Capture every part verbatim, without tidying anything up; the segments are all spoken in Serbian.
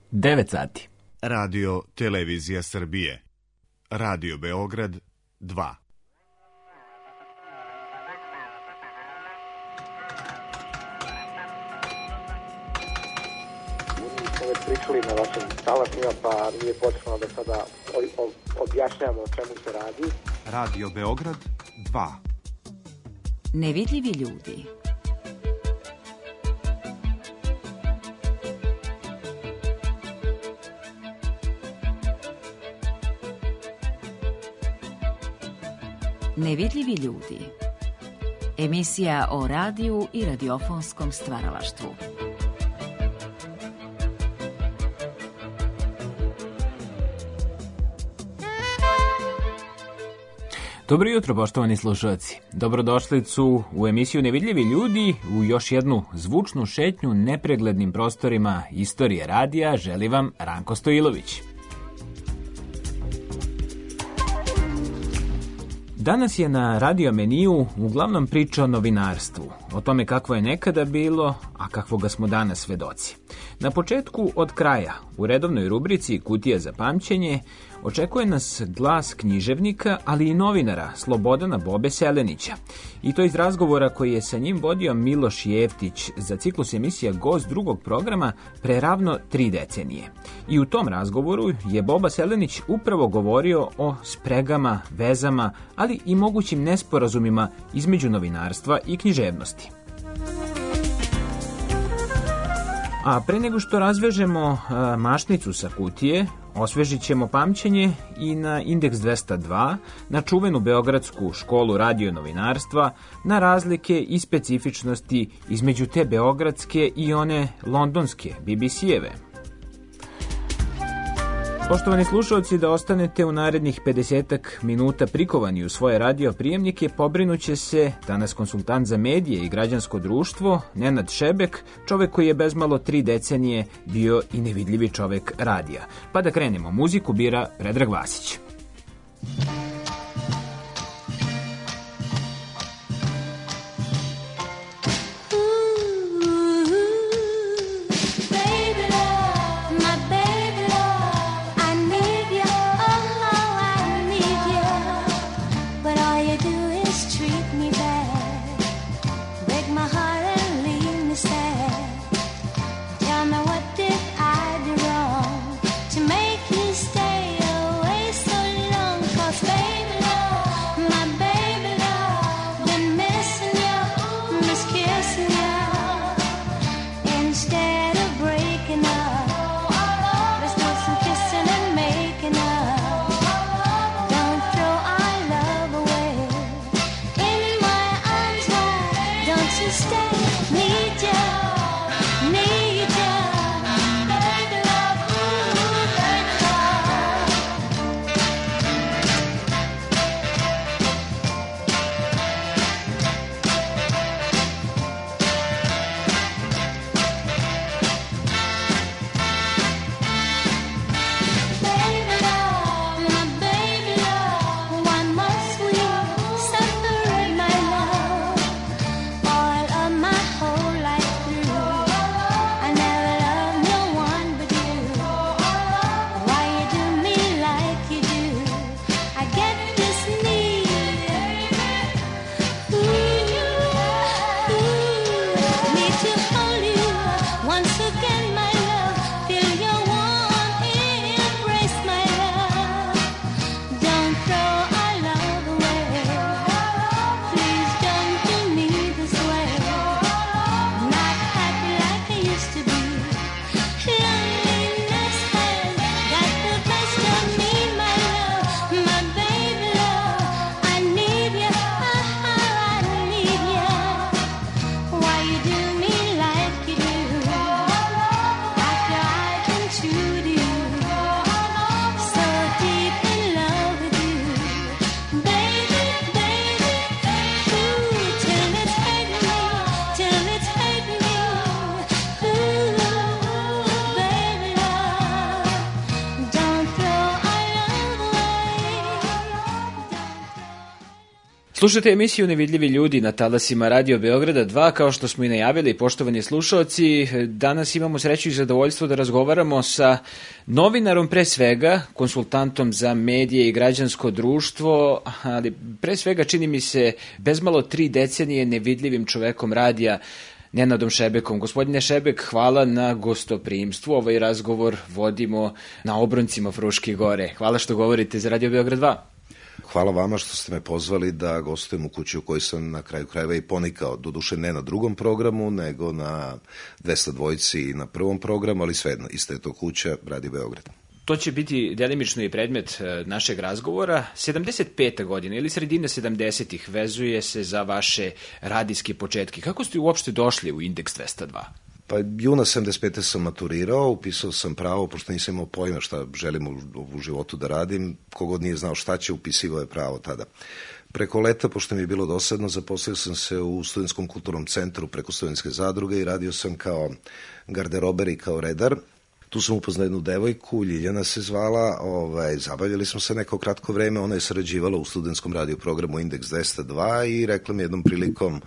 devet sati. Radio Televizija Srbije. Radio Beograd dva. Već pričali na vašim talasima, pa nije potrebno da sada objašnjamo o čemu se radi. Radio Beograd dva. Nevidljivi ljudi. Nevidljivi ljudi. Emisija o radiju i radiofonskom stvaralaštvu. Dobro jutro, poštovani slušalci. Dobrodošlicu u emisiju Nevidljivi ljudi, u još jednu zvučnu šetnju nepreglednim prostorima istorije radija želi vam Ranko Stojilović. Danas je na radio meniju uglavnom priča o novinarstvu, o tome kakvo je nekada bilo, a kakvoga smo danas svedoci. Na početku od kraja, u redovnoj rubrici Kutija za pamćenje, očekuje nas glas književnika, ali i novinara Slobodana Bobe Selenića. I to iz razgovora koji je sa njim vodio Miloš Jeftić za ciklus emisija Gost drugog programa pre ravno tri decenije. I u tom razgovoru je Boba Selenić upravo govorio o spregama, vezama, ali i mogućim nesporazumima između novinarstva i književnosti. A pre nego što razvežemo a, mašnicu sa kutije, osvežit ćemo pamćenje i na Indeks dvesta dva, na čuvenu Beogradsku školu radio novinarstva, na razlike i specifičnosti između te beogradske i one londonske B B C-eve. Poštovani slušalci, da ostanete u narednih pedesetak minuta prikovani u svoje radio prijemnike, pobrinuće se danas konsultant za medije i građansko društvo, Nenad Šebek, čovek koji je bezmalo tri decenije bio i nevidljivi čovek radija. Pa da krenemo, muziku bira Predrag Vasić. Slušajte emisiju Nevidljivi ljudi na talasima Radio Beograda dva, kao što smo i najavili, poštovani slušaoci. Danas imamo sreću i zadovoljstvo da razgovaramo sa novinarom, pre svega, konsultantom za medije i građansko društvo, ali pre svega čini mi se bezmalo tri decenije nevidljivim čovekom radija, Nenadom Šebekom. Gospodine Šebek, hvala na gostoprimstvu. Ovaj razgovor vodimo na obroncima Fruške gore. Hvala što govorite za Radio Beograd dva. Hvala vama što ste me pozvali da gostujem u kući u kojoj sam na kraju krajeva i ponikao. Doduše ne na drugom programu, nego na dvesta dvojici i na prvom programu, ali svejedno, ista je to kuća, Radio Beograd. To će biti delimično i predmet našeg razgovora. sedamdeset peta godina ili sredina sedamdesetih vezuje se za vaše radijske početke. Kako ste uopšte došli u Indeks dvesta dva? Pa juna sedamdeset pete sam maturirao, upisao sam pravo, pošto nisam imao pojma šta želim u, u životu da radim. Kogod nije znao šta će, upisivao je pravo tada. Preko leta, pošto mi je bilo dosadno, zaposlio sam se u Studentskom kulturnom centru preko studentske zadruge i radio sam kao garderober i kao redar. Tu sam upoznao jednu devojku, Ljiljana se zvala, ovaj, zabavljali smo se neko kratko vreme, ona je sarađivala u studentskom radio programu Indeks dvesta dva i rekla mi jednom prilikom,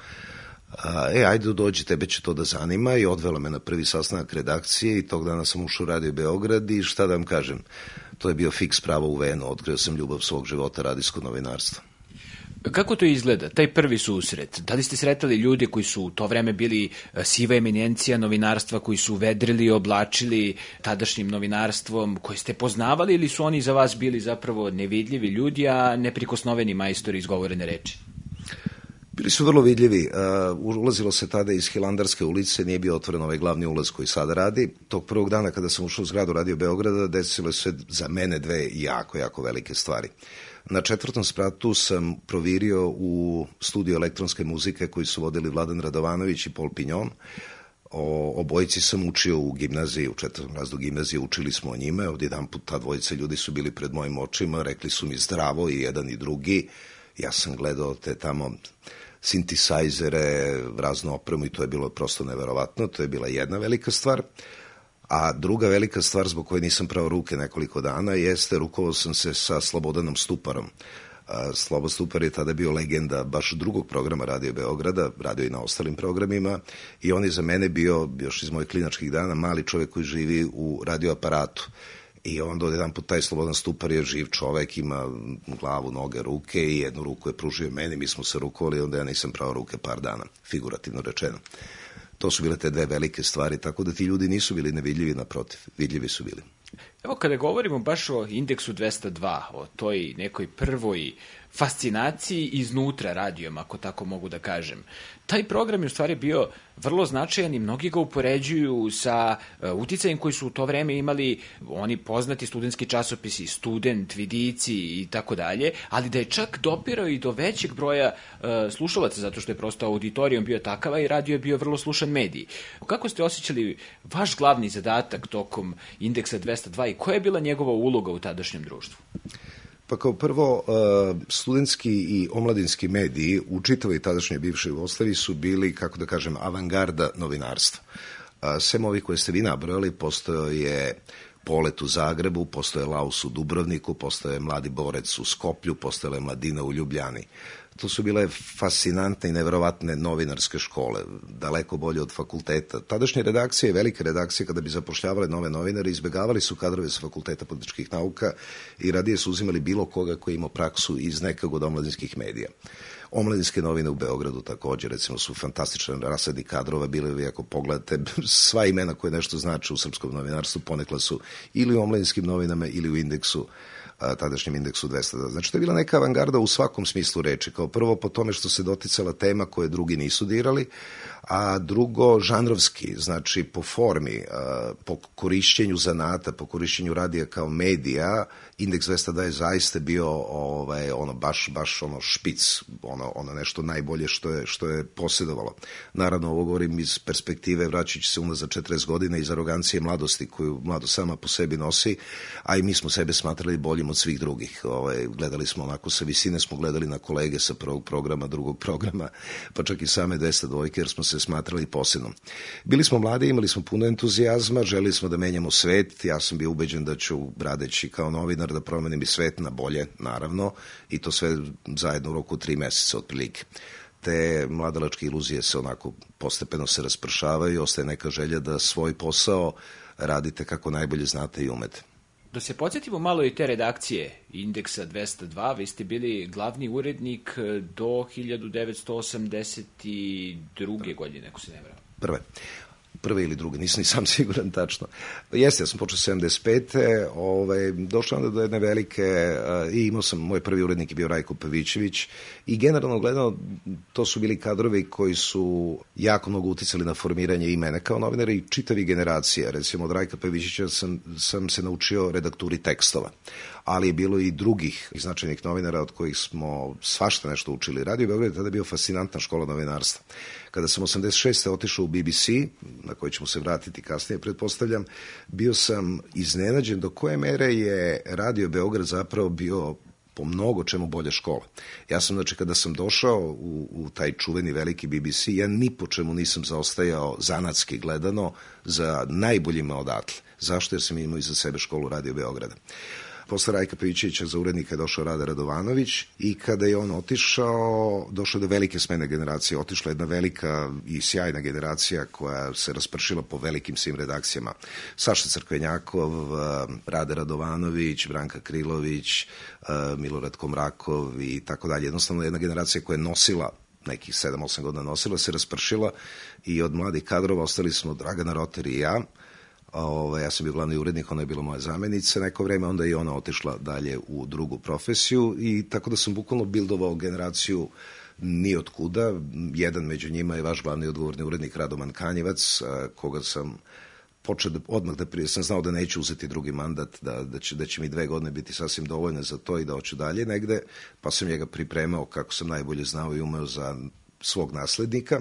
e, ajde dođi, tebe će to da zanima, i odvela me na prvi sastanak redakcije i tog dana sam ušao u Radio Beograd i šta da vam kažem, to je bio fiks pravo u venu, otkrio sam ljubav svog života, radijsko novinarstvo. Kako to izgleda, taj prvi susret? Da li ste sretali ljude koji su u to vreme bili siva eminencija novinarstva, koji su vedrili i oblačili tadašnjim novinarstvom, koji ste poznavali, ili su oni za vas bili zapravo nevidljivi ljudi, a neprikosnoveni majstori izgovorene reči? Bili su vrlo vidljivi. Uh, ulazilo se tada iz Hilandarske ulice, nije bio otvoren ovaj glavni ulaz koji sada radi. Tog prvog dana kada sam ušao u zgradu Radio Beograda, desilo se za mene dve jako, jako velike stvari. Na četvrtom spratu sam provirio u studiju elektronske muzike koji su vodili Vladan Radovanović i Paul Pignon. O obojici sam učio u gimnaziji, u četvrtom razredu gimnazije, učili smo o njime. Odjedan put ta dvojica ljudi su bili pred mojim očima, rekli su mi zdravo i jedan i drugi. Ja sam gledao te tamo sintisajzere, raznu opremu i to je bilo prosto neverovatno. To je bila jedna velika stvar. A druga velika stvar zbog koje nisam prao ruke nekoliko dana jeste, rukovao sam se sa Slobodanom Stuparom. Slobo Stupar je tada bio legenda baš drugog programa Radio Beograda, radio i na ostalim programima, i on je za mene bio, još iz mojih klinačkih dana, mali čovjek koji živi u radioaparatu. I onda od jedan put taj Slobodan Stupar je živ čovek, ima glavu, noge, ruke i jednu ruku je pružio meni, mi smo se rukovali, onda ja nisam prao ruke par dana, figurativno rečeno. To su bile te dve velike stvari, tako da ti ljudi nisu bili nevidljivi, naprotiv, vidljivi su bili. Evo, kada govorimo baš o Indeksu dvesta dva, o toj nekoj prvoj fascinaciji iznutra radijom, ako tako mogu da kažem, taj program je u stvari bio vrlo značajan i mnogi ga upoređuju sa uh, uticajem koji su u to vreme imali oni poznati studentski časopisi, Student, Vidici i tako dalje, ali da je čak dopirao i do većeg broja uh, slušalaca, zato što je prosto auditorijum bio takav, i radio je bio vrlo slušan medij. Kako ste osjećali vaš glavni zadatak tokom Indeksa dvesta dva i koja je bila njegova uloga u tadašnjem društvu? Pa kao prvo, studentski i omladinski mediji u čitavoj tadašnjoj bivšoj Jugoslaviji su bili, kako da kažem, avangarda novinarstva. Sem ovih koje ste vi nabrojali, postojao je Polet u Zagrebu, postoje Laus u Dubrovniku, postoje Mladi borec u Skoplju, postoje Mladina u Ljubljani. To su bile fascinantne i neverovatne novinarske škole, daleko bolje od fakulteta. Tadašnje redakcije, velike redakcije, kada bi zapošljavale nove novinare, izbegavali su kadrove sa fakulteta političkih nauka i radije su uzimali bilo koga koji imao praksu iz nekog od omladinskih medija. Omladinske novine u Beogradu također, recimo, su fantastičan rasadi kadrova, bili vi, ako pogledate, sva imena koje nešto znače u srpskom novinarstvu, ponekla su ili u omladinskim novinama ili u Indeksu, tadašnjem Indeksu dvesta dva. Znači, to je bila neka avangarda u svakom smislu reči. Kao prvo po tome što se doticala tema koje drugi nisu dirali, a drugo žanrovski, znači po formi, po korišćenju zanata, po korišćenju radija kao medija, Indeks dvesta dva je zaista bio ovaj, ono, baš, baš ono špic, ono, ono nešto najbolje što je, što je posjedovalo. Naravno, ovo govorim iz perspektive, vraćajući se unazad četrdeset godina, iz arogancije mladosti koju mladost sama po sebi nosi, a i mi smo sebe smatrali boljim od od svih drugih. Ovaj, gledali smo onako, sa visine smo gledali na kolege sa prvog programa, drugog programa, pa čak i same dvesta dvojke, jer smo se smatrali posebnom. Bili smo mladi, imali smo puno entuzijazma, želeli smo da menjamo svet. Ja sam bio ubeđen da ću, radeći kao novinar, da promenim i svet na bolje, naravno, i to sve zajedno u roku tri meseca otprilike. Te mladalačke iluzije se onako postepeno se raspršavaju i ostaje neka želja da svoj posao radite kako najbolje znate i umete. Da se podsjetimo malo i te redakcije Indeksa dvesta dva, vi ste bili glavni urednik do hiljadu devetsto osamdeset druge. godine, ako se ne varam. Prve. Prve ili druge, nisam ni sam siguran tačno. Jeste, ja sam počeo sedamdeset pete Ovaj, došao onda do jedne velike, uh, i imao sam, moj prvi urednik je bio Rajko Pavićević i generalno gledano, to su bili kadrovi koji su jako mnogo uticali na formiranje i mene kao novinara i čitavi generacija. Recimo, od Rajka Pavićevića sam, sam se naučio redakturi tekstova, ali je bilo i drugih značajnih novinara od kojih smo svašta nešto učili. Radio Beograd je tada bio fascinantna škola novinarstva. Kada sam osamdeset šeste otišao u B B C, na koji ćemo se vratiti kasnije, pretpostavljam, bio sam iznenađen do koje mere je Radio Beograd zapravo bio po mnogo čemu bolja škola. Ja sam, znači, kada sam došao u, u taj čuveni veliki B B C, ja ni po čemu nisam zaostajao zanatski gledano za najboljima odatle. Zašto? Jer sam imao iza sebe školu Radio Beograda. Posle Rajka Pavićevića za urednika je došao Rade Radovanović i kada je on otišao, došao do velike smene generacije. Otišla jedna velika i sjajna generacija koja se raspršila po velikim svim redakcijama. Saša Crkvenjakov, Rade Radovanović, Branka Krilović, Milorad Komrakov i tako dalje. Jednostavno jedna generacija koja je nosila nekih sedam osam godina nosila, se raspršila i od mladih kadrova ostali smo Dragana Roter i ja. Ove, ja sam bio glavni urednik, ona je bila moja zamenica neko vreme, onda i ona otišla dalje u drugu profesiju i tako da sam bukvalno bildovao generaciju ni od kuda. Jedan među njima je vaš glavni odgovorni urednik Radoman Kanjevac, koga sam počeo da, odmah da prije, sam znao da neću uzeti drugi mandat, da, da, će, da će mi dve godine biti sasvim dovoljne za to i da hoću dalje negde, pa sam njega pripremao kako sam najbolje znao i umeo za svog naslednika.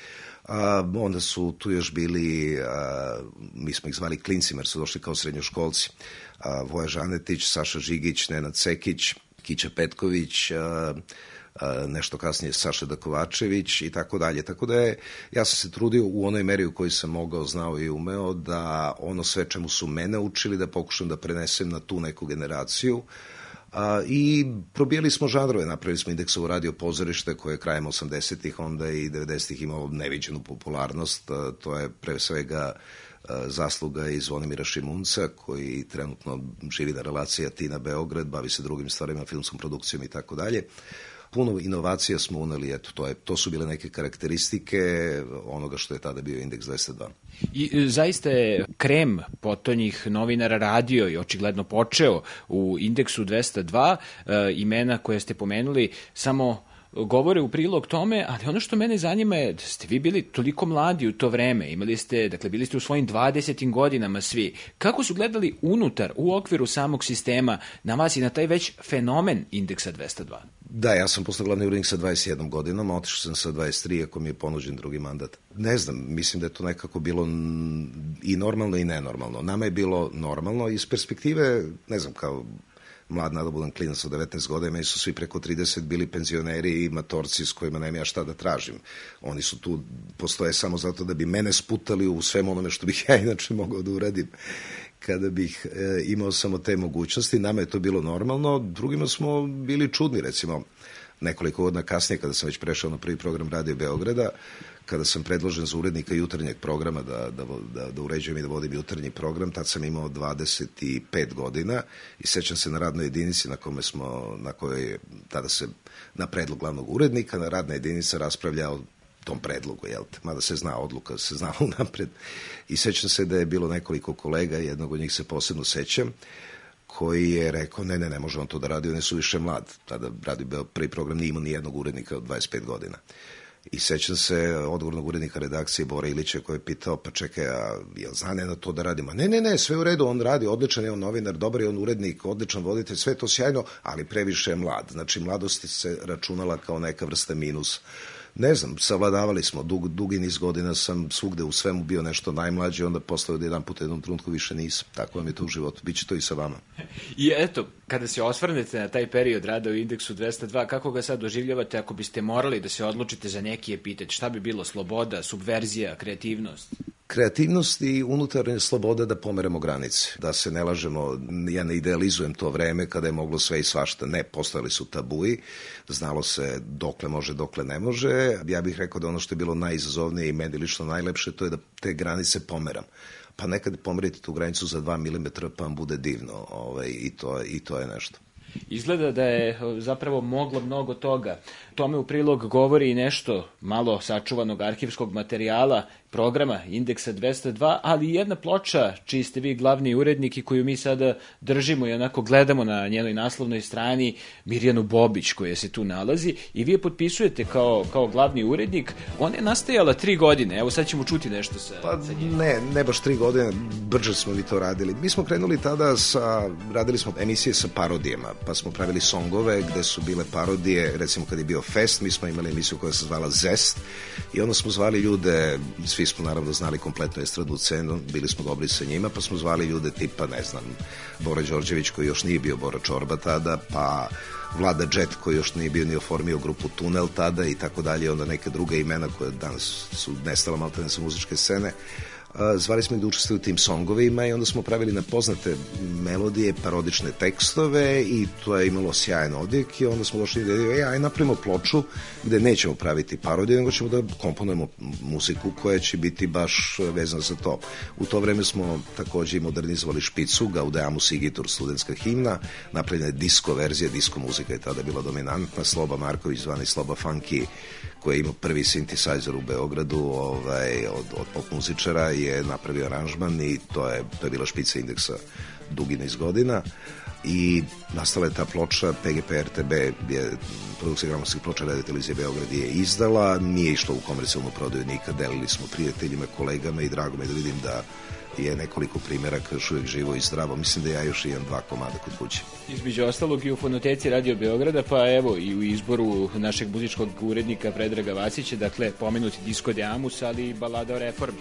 A, onda su tu još bili, a, mi smo ih zvali klincima jer su došli kao srednjoškolci, a, Voja Žanetić, Saša Žigić, Nenad Sekić, Kića Petković, a, a, nešto kasnije Saša Dakovačević i tako dalje. Tako da je, ja sam se trudio u onoj meri u kojoj sam mogao, znao i umeo da ono sve čemu su mene učili da pokušam da prenesem na tu neku generaciju. A, i probijeli smo žanrove, napravili smo Indeksovo radio pozorište koje je krajem osamdesetih onda i devedesetih imalo neviđenu popularnost. A, to je pre svega a, zasluga i Zvonimira Šimunca koji trenutno živi na relaciji Atina-Beograd, bavi se drugim stvarima, filmskom produkcijom i tako dalje. Puno inovacija smo uneli, eto, to, je, to su bile neke karakteristike onoga što je tada bio Indeks dvesta dva. I zaista je krem potonjih novinara radio i očigledno počeo u Indeksu dvesta dva, e, imena koje ste pomenuli samo govore u prilog tome, ali ono što mene zanima je da ste vi bili toliko mladi u to vreme, imali ste, dakle, bili ste u svojim dvadesetim godinama svi. Kako su gledali unutar, u okviru samog sistema na vas i na taj već fenomen Indeksa dvesta dva? Da, ja sam postao glavni urednik sa dvadeset jednom godinom, a otišao sam sa dvadeset tri, ako mi je ponuđen drugi mandat. Ne znam, mislim da je to nekako bilo i normalno i nenormalno. Nama je bilo normalno iz perspektive, ne znam, kao mlad nadobudan klinac od devetnaest godina, meni su svi preko trideset bili penzioneri i matorci s kojima nema ja šta da tražim. Oni su tu, postoje samo zato da bi mene sputali u svem onome što bih ja inače mogao da uradim kada bih e, imao samo te mogućnosti. Nama je to bilo normalno, drugima smo bili čudni, recimo nekoliko godina kasnije kada sam već prešao na prvi program Radio Beograda, kada sam predložen za urednika jutarnjeg programa da, da, da, da uređujem i da vodim jutarnji program, tad sam imao dvadeset pet godina i sećam se na radnoj jedinici na kome smo, na kojoj tada se na predlog glavnog urednika, na radna jedinica raspravlja o tom predlogu, jel te, mada se zna odluka, se zna unapred. I sećam se da je bilo nekoliko kolega, jednog od njih se posebno sećam, koji je rekao, ne, ne, ne može on to da radi, on je suviše mlad. Tada radio prvi program, nije imao ni jednog urednika od dvadeset pet godina. I sećam se odgovornog urednika redakcije Bora Ilića koji je pitao, pa čekaj, a jel zna ne na to da radimo? Ne, ne, ne, sve u redu, on radi, odličan je on novinar, dobar je on urednik, odličan voditelj, sve to sjajno, ali previše je mlad. Znači, mladost se računala kao neka vrsta minusa. Ne znam, savladavali smo, dug, dugi niz godina sam svugde u svemu bio nešto najmlađi, onda posle od jedan put u jednom trenutku više nisam. Tako vam je to u životu, bit će to i sa vama. I eto, kada se osvrnete na taj period rada u Indeksu dvesta dva, kako ga sad doživljavate ako biste morali da se odlučite za neki epitet? Šta bi bilo? Sloboda, subverzija, kreativnost? Kreativnost i unutarnja sloboda da pomeramo granice, da se ne lažemo, ja ne idealizujem to vreme kada je moglo sve i svašta, ne, postojali su tabuji, znalo se dokle može, dokle ne može, ja bih rekao da ono što je bilo najizazovnije i meni lično najlepše, to je da te granice pomeram. Pa nekad pomerite tu granicu za dva milimetra pa vam bude divno, ovaj, i, to, i to je nešto. Izgleda da je zapravo moglo mnogo toga. Tome u prilog govori i nešto malo sačuvanog arhivskog materijala, programa Indeksa dvesta dva, ali i jedna ploča čiji ste vi glavni urednik i koju mi sada držimo i onako gledamo na njenoj naslovnoj strani, Mirjanu Bobić koja se tu nalazi i vi je potpisujete kao, kao glavni urednik. Ona je nastajala tri godine, evo sad ćemo čuti nešto sa, pa, sa njim. Ne, ne baš tri godine, brže smo mi to radili. Mi smo krenuli tada sa, radili smo emisije sa parodijama, pa smo pravili songove gde su bile parodije, recimo kad je bio Fest, mi smo imali emisiju koja se zvala Zest i onda smo zvali ljude, svi smo naravno znali kompletno estradnu cenu, bili smo dobri sa njima, pa smo zvali ljude tipa, ne znam, Bora Đorđević koji još nije bio Bora Čorba tada, pa Vlada Džet koji još nije bio ni oformio grupu Tunel tada i tako dalje, onda neke druge imena koje danas su nestala maltene sa muzičke scene. Zvali smo ih da učestvuju u tim songovima i onda smo pravili na poznate melodije, parodične tekstove i to je imalo sjajan odjek i onda smo došli da je, aj napravimo ploču gde nećemo praviti parodiju, nego ćemo da komponujemo muziku koja će biti baš vezana za to. U to vreme smo takođe modernizovali Špicu, Gaudeamus Sigitur, studentska himna, napravljena je disko verzija, disko muzika je tada bila dominantna, Sloba Marković, zvani Sloba Funky, koji je imao prvi synthesizer u Beogradu ovaj, od, od pop muzičara, je napravio aranžman i to je, to je bila Špica Indeksa dugi niz godina i nastala je ta ploča, P G P R T B je produkcija gramofskih ploča Radio Televizije Beograd je izdala, nije išlo u komercijalnu prodaju nikad, delili smo prijateljima, kolegama i drago me da vidim da je nekoliko primjeraka još uvijek živo i zdravo. Mislim da ja još imam dva komada kod kuće. Između ostalog i u fonoteci Radio Beograda, pa evo i u izboru našeg muzičkog urednika Predraga Vasića, dakle pomenuti Disco de Amus, ali i Balada o reformi.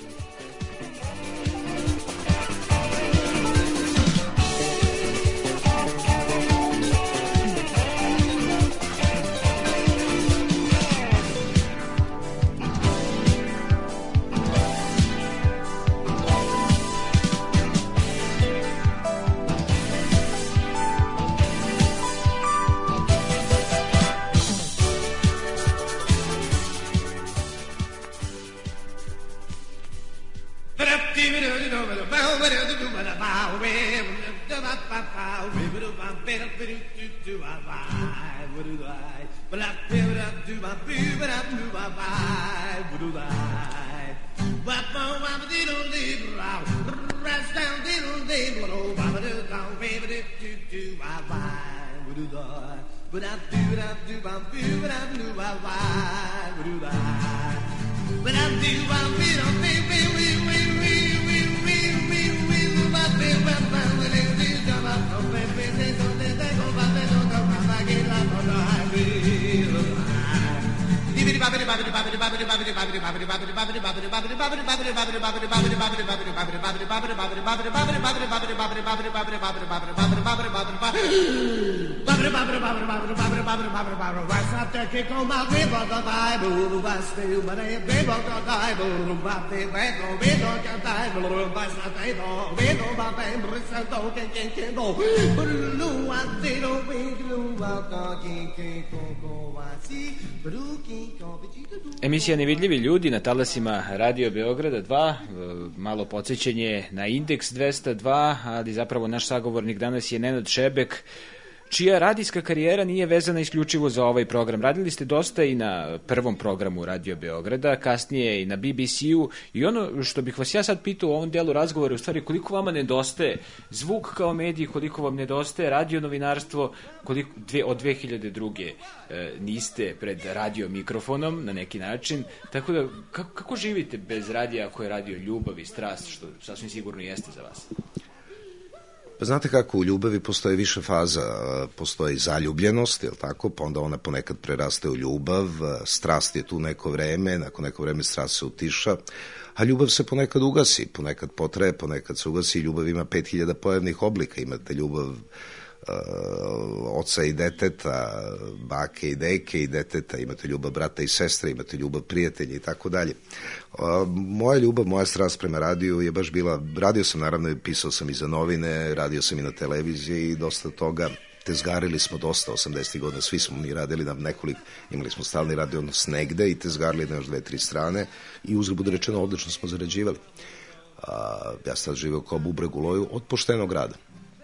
Emisija Nevidljivi ljudi na talasima Radio Beograda dva, malo podsjećanje na Indeks dvesta dva, ali zapravo naš sagovornik danas je Nenad Šebek, čija radijska karijera nije vezana isključivo za ovaj program. Radili ste dosta i na prvom programu Radio Beograda, kasnije i na B B C-u i ono što bih vas ja sad pitao u ovom delu razgovora, u stvari koliko vama nedostaje zvuk kao medij, koliko vam nedostaje radio novinarstvo, koliko dve, od dve hiljade druge e, niste pred radio mikrofonom na neki način, tako da kako, kako živite bez radija ako je radio ljubav i strast, što sasvim sigurno jeste za vas? Pa znate kako, u ljubavi postoje više faza, postoji zaljubljenost, je li tako, pa onda ona ponekad preraste u ljubav, strast je tu neko vreme, nakon neko vreme strast se utiša, a ljubav se ponekad ugasi, ponekad potraje, ponekad se ugasi, ljubav ima pet hiljada pojavnih oblika, imate ljubav uh, oca i deteta, bake i deke i deteta, imate ljubav brata i sestre, imate ljubav prijatelja i tako dalje. Moja ljubav, moja strast prema radiju je baš bila, radio sam naravno i pisao sam i za novine, radio sam i na televiziji i dosta toga, tezgarili smo dosta osamdesetih godina, svi smo mi radili na nekoliko, imali smo stalni radio odnos negde i tezgarili na još dve, tri strane i uzgled bude rečeno odlično smo zarađivali. A, ja sam živeo kao bubreg u loju od poštenog rada.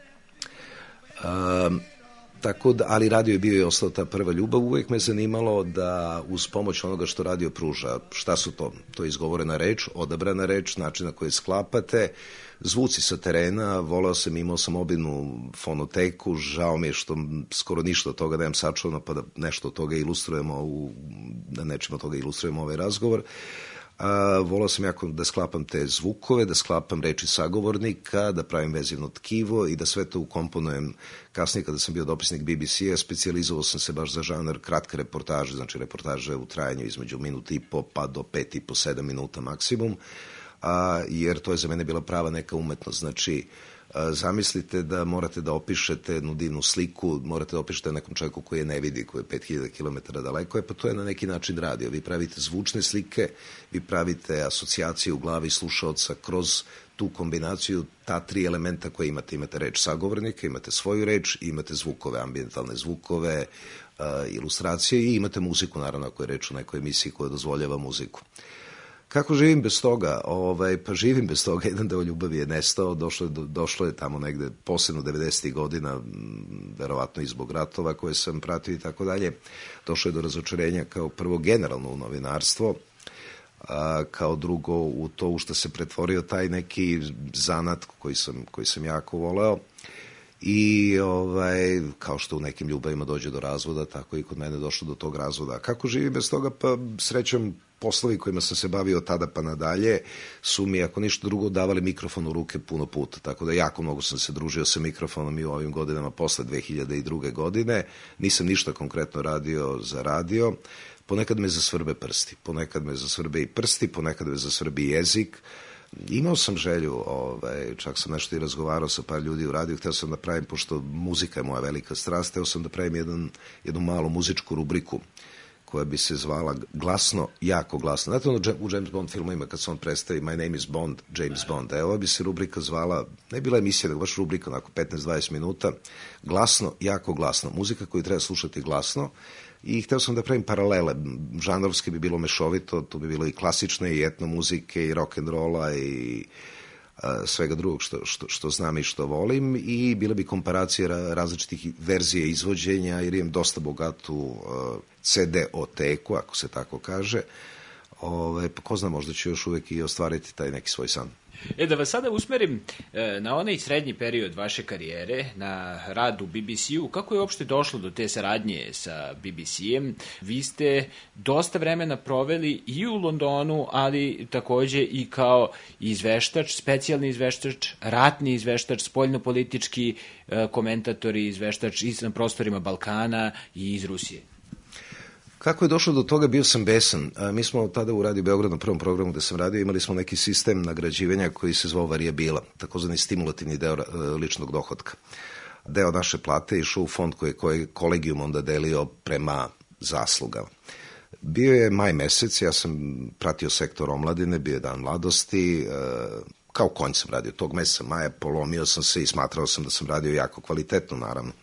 A, tako da, ali radio je bio i ostao ta prva ljubav, uvijek me zanimalo da uz pomoć onoga što radio pruža, šta su to? To je izgovorena reč, odabrana reč, način na koji sklapate, zvuci sa terena, voleo sam, imao sam obilnu fonoteku, žao mi je što skoro ništa od toga nemam sačuvano, pa da nešto od toga ilustrujemo, u, da nečim od toga ilustrujemo ovaj razgovor. A, volao sam jako da sklapam te zvukove, da sklapam reči sagovornika, da pravim vezivno tkivo i da sve to ukomponujem. Kasnije kada sam bio dopisnik B B C-a, specijalizovao sam se baš za žanar kratke reportaže, znači reportaže u trajanju između minut i po pa do pet i po, sedam minuta maksimum, a, jer to je za mene bila prava neka umetnost. Znači, a, zamislite da morate da opišete jednu divnu sliku, morate da opišete nekom čovjeku koji je ne vidi, koji je pet hiljada kilometara daleko, je, pa to je na neki način radio. Vi pravite zvučne slike, vi pravite asocijacije u glavi slušaoca kroz tu kombinaciju, ta tri elementa koje imate. Imate reč sagovornika, imate svoju reč, imate zvukove, ambijentalne zvukove, uh, ilustracije i imate muziku, naravno, ako je reč o nekoj emisiji koja dozvoljava muziku. Kako živim bez toga? Ovaj, pa živim bez toga, jedan deo ljubavi je nestao, došlo je, došlo je tamo negde, posebno devedesetih godina, verovatno i zbog ratova koje sam pratio i tako dalje, došlo je do razočarenja kao prvo generalno u novinarstvo, a, kao drugo u to u što se pretvorio taj neki zanat koji sam, koji sam jako voleo i ovaj, kao što u nekim ljubavima dođe do razvoda, tako i kod mene došlo do tog razvoda. Kako živim bez toga? Pa srećom, poslovi kojima sam se bavio od tada pa nadalje su mi, ako ništa drugo, davali mikrofon u ruke puno puta, tako da jako mnogo sam se družio sa mikrofonom i u ovim godinama posle dve hiljade druge. godine. Nisam ništa konkretno radio za radio. Ponekad me zasvrbe prsti, ponekad me zasvrbe i prsti, ponekad me zasvrbi jezik. Imao sam želju, ovaj, čak sam nešto i razgovarao sa par ljudi u radiju, hteo sam da pravim, pošto muzika je moja velika strast, hteo sam da pravim jedan, jednu malu muzičku rubriku koja bi se zvala glasno, jako glasno. Znate ono u James Bond filmovima kad se on predstavi My name is Bond, James Bond. Evo bi se rubrika zvala, ne bila emisija, nego baš rubrika, onako petnaest do dvadeset minuta, glasno, jako glasno. Muzika koju treba slušati glasno. I hteo sam da pravim paralele. Žanrovski bi bilo mešovito, tu bi bilo i klasične, i etno muzike, i rock'n'rolla, i a, svega drugog što, što, što znam i što volim. I bila bi komparacija različitih verzije izvođenja, jer imam dosta bogatu a, C D oteku, ako se tako kaže. Ove, pa ko zna, možda ću još uvek i ostvariti taj neki svoj san. E, da vas sada usmerim e, na onaj srednji period vaše karijere, na rad u B B C-u, kako je uopšte došlo do te saradnje sa B B C-em? Vi ste dosta vremena proveli i u Londonu, ali takođe i kao izveštač, specijalni izveštač, ratni izveštač, spoljnopolitički e, komentator i izveštač i na prostorima Balkana i iz Rusije. Kako je došlo do toga, bio sam besan. Mi smo tada u Radio Beograd, na prvom programu gde sam radio, imali smo neki sistem nagrađivanja koji se zvao varijabila, takozvani stimulativni deo ličnog dohotka. Deo naše plate je išao u fond koji, koji je kolegijum onda delio prema zaslugama. Bio je maj mesec, ja sam pratio sektor omladine, bio je dan mladosti, kao konj sam radio tog meseca maja, polomio sam se i smatrao sam da sam radio jako kvalitetno, naravno.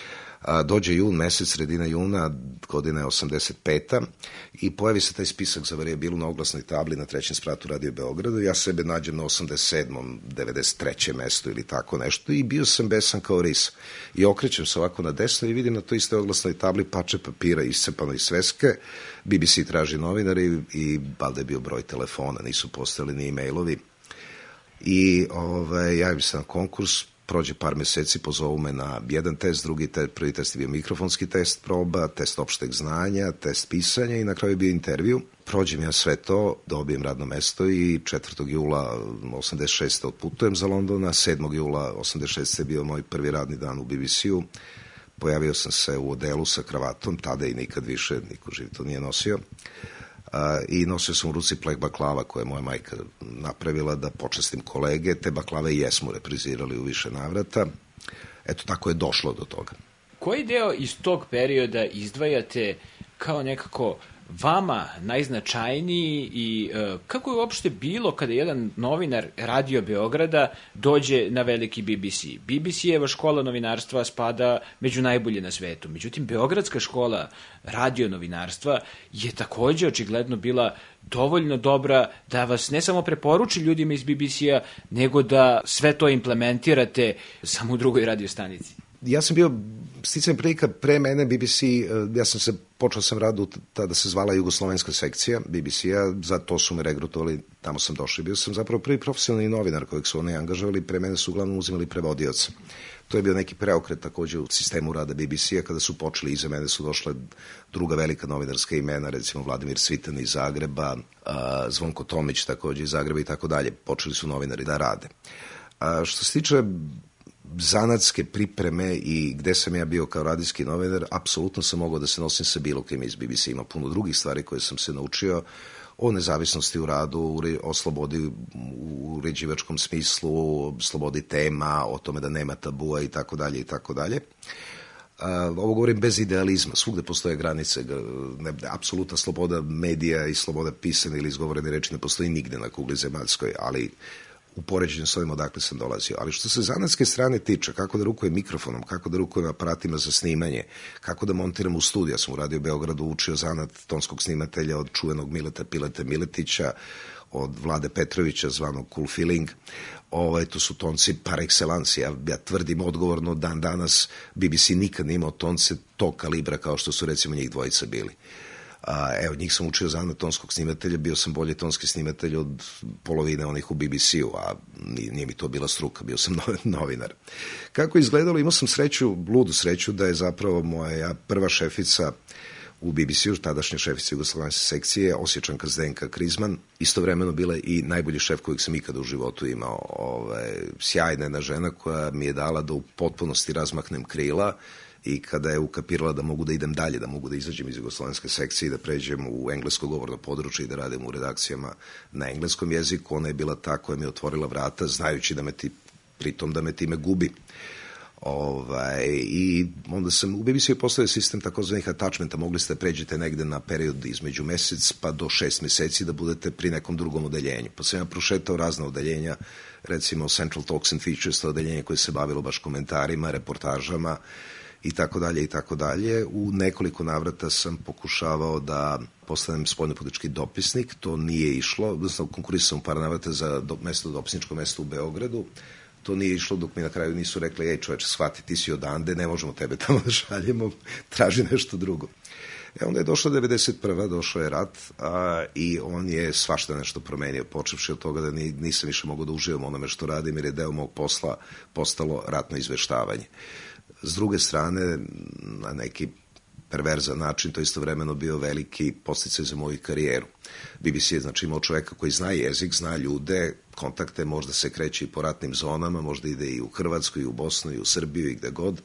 A, dođe jun, mesec, sredina juna, godina je osamdeset peta i pojavi se taj spisak za varijabilu na oglasnoj tabli na trećem spratu Radio Beogradu. Ja sebe nađem na osamdeset sedmom, devedeset trećem mestu ili tako nešto i bio sam besan kao ris. I okrećem se ovako na desno i vidim na toj istoj oglasnoj tabli pače papira iscepano iz sveske. B B C traži novinari i valjda je bio broj telefona, nisu postali ni e-mailovi. I ovaj, javim se na konkurs, prođe par meseci, pozovu me na jedan test, drugi test, prvi test je bio mikrofonski test proba, test opšteg znanja, test pisanja i na kraju je bio intervju. Prođem ja sve to, dobijem radno mesto i četvrtog jula osamdeset šeste otputujem za Londona, sedmog jula osamdeset šeste je bio moj prvi radni dan u B B C-u. Pojavio sam se u odelu sa kravatom, tada i nikad više, niko živ to nije nosio. Uh, i nosio sam u ruci pleh baklava koje je moja majka napravila da počestim kolege. Te baklave i jesmo reprizirali u više navrata. Eto, tako je došlo do toga. Koji deo iz tog perioda izdvajate kao nekako vama najznačajniji i e, kako je uopšte bilo kada jedan novinar Radio Beograda dođe na veliki B B C? B B C-eva škola novinarstva spada među najbolje na svetu. Međutim, Beogradska škola radio novinarstva je takođe očigledno bila dovoljno dobra da vas ne samo preporuči ljudima iz B B C-a, nego da sve to implementirate samo u drugoj radio stanici. Ja sam bio, sticajem prilika, pre mene B B C, ja sam se, počeo sam radu, tada se zvala Jugoslovenska sekcija B B C-a, za to su me regrutovali, tamo sam došao. Bio sam zapravo prvi profesionalni novinar kojeg su oni angažovali, pre mene su uglavnom uzimali prevodioca. To je bio neki preokret takođe u sistemu rada B B C-a, kada su počeli, iza mene su došle druga velika novinarska imena, recimo Vladimir Cvitan iz Zagreba, Zvonko Tomić takođe iz Zagreba i tako dalje. Počeli su novinari da rade. A što se tiče zanatske pripreme i gde sam ja bio kao radijski novinar, apsolutno sam mogao da se nosim sa bilo kim iz B B C. Ima puno drugih stvari koje sam se naučio o nezavisnosti u radu, o slobodi u uređivačkom smislu, o slobodi tema, o tome da nema tabua i tako dalje i tako dalje. Ovo govorim bez idealizma, svugde postoje granice, ne, apsolutna sloboda medija i sloboda pisane ili izgovorene reči ne postoji nigde na kugli zemaljskoj, ali u poređenju s ovim odakle sam dolazio. Ali što se zanatske strane tiče, kako da rukujem mikrofonom, kako da rukujem aparatima za snimanje, kako da montiram u studiju. Ja sam u Radio Beogradu učio zanat tonskog snimatelja od čuvenog Mileta Pileta Miletića, od Vlade Petrovića, zvanog Cool Feeling. Ovaj, to su tonci par excellence. Ja, ja tvrdim odgovorno, dan danas B B C nikad nije imao tonce tog kalibra kao što su recimo njih dvojica bili. A, evo, njih sam učio zanat tonskog snimatelja, bio sam bolji tonski snimatelj od polovine onih u B B C-u, a nije, nije mi to bila struka, bio sam novinar. Kako je izgledalo, imao sam sreću, ludu sreću, da je zapravo moja prva šefica u B B C-u, tadašnja šefica Jugoslovenske sekcije, Osječanka Zdenka Krizman, istovremeno bila i najbolji šef kojeg sam ikada u životu imao. Ove, sjajna jedna žena koja mi je dala da u potpunosti razmahnem krila, i kada je ukapirala da mogu da idem dalje, da mogu da izađem iz Jugoslovenske sekcije i da pređem u englesko govorno područje i da radim u redakcijama na engleskom jeziku, ona je bila ta koja mi je otvorila vrata, znajući da me ti, pritom da me time gubi. Ovaj, i onda sam u B B C-u postavio sistem takozvanih attachmenta, mogli ste da pređete negde na period između mesec pa do šest meseci da budete pri nekom drugom odeljenju. Pa sam ja prošetao razna odeljenja, recimo Central Talks and Features, to odeljenje koje se bavilo baš komentarima, reportažama i tako dalje i tako dalje. U nekoliko navrata sam pokušavao da postanem spoljnopolitički dopisnik, to nije išlo, odnosno konkurisao sam par navrata za do, mesto, dopisničko mesto u Beogradu. To nije išlo dok mi na kraju nisu rekli, ej čoveče, shvati, ti si odande, ne možemo tebe tamo da šaljemo, traži nešto drugo. E onda je došla devedeset prva, došao je rat, a, i on je svašta nešto promenio, počevši od toga da ni, nisam više mogao da uživam onome što radim, jer je deo mog posla postalo ratno izveštavanje. S druge strane, na neki perverzan način, to istovremeno bio veliki podsticaj za moju karijeru. B B C je znači imao čoveka koji zna jezik, zna ljude, kontakte, možda se kreće i po ratnim zonama, možda ide i u Hrvatsku, i u Bosnu, i u Srbiju, i gde god.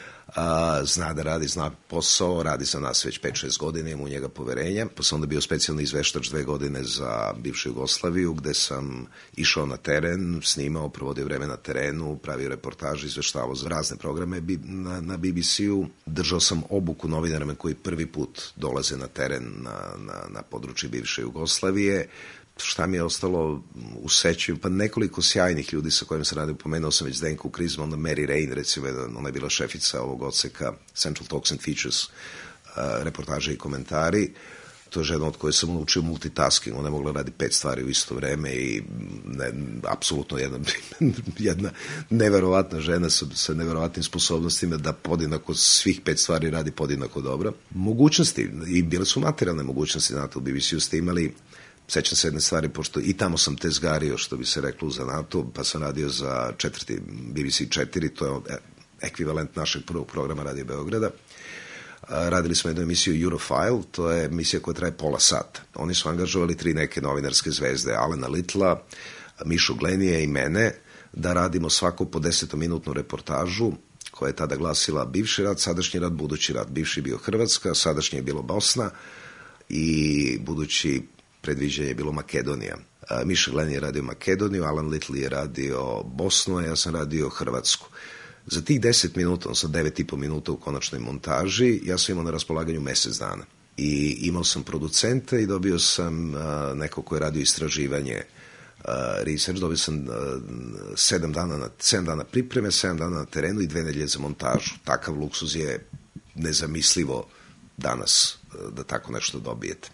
A, zna da radi, zna posao, radi za nas već pet šest godina, imam u njega poverenja. Pa sam onda bio specijalni izveštač dve godine za bivšu Jugoslaviju, gde sam išao na teren, snimao, provodio vreme na terenu, pravio reportaže, izveštavao za razne programe na, na B B C-u. Držao sam obuku novinarima koji prvi put dolaze na teren na, na, na području bivše Jugoslavije. Šta mi je ostalo u sećanju, pa nekoliko sjajnih ljudi sa kojim sam radio, pomenuo sam već Zdenku Krizma, onda Mary Rain, recimo, ona je bila šefica ovog odseka Central Talks and Features, uh, reportaže i komentari. To je žena od koje sam naučio multitasking, ona je mogla radi pet stvari u isto vreme i ne, apsolutno jedna, jedna neverovatna žena sa, sa neverovatnim sposobnostima da podjednako svih pet stvari radi podjednako dobro. Mogućnosti, i bile su materijalne mogućnosti, znate, u B B C-u ste imali sećam se jedne stvari, pošto i tamo sam tezgario, što bi se reklo u zanatu, pa sam radio za četvrti B B C četiri, to je ekvivalent našeg prvog programa Radio Beograda. Radili smo jednu emisiju Eurofile, to je emisija koja traje pola sata. Oni su angažovali tri neke novinarske zvezde, Alena Littla, Mišu Glenije i mene, da radimo svako po desetominutnu reportažu, koja je tada glasila bivši rat, sadašnji rat, budući rat. Bivši je bio Hrvatska, sadašnji je bilo Bosna i budući predviđanje je bilo Makedonija. Miša Glenije je radio Makedoniju, Alan Little je radio Bosnu, a ja sam radio Hrvatsku. Za tih deset minuta, odnosno devet i po minuta u konačnoj montaži, ja sam imao na raspolaganju mesec dana. I imao sam producenta i dobio sam uh, neko ko je radio istraživanje, uh, research, dobio sam uh, sedam dana, na, sedam dana pripreme, sedam dana na terenu i dve nedelje za montažu. Takav luksuz je nezamislivo danas uh, da tako nešto dobijete.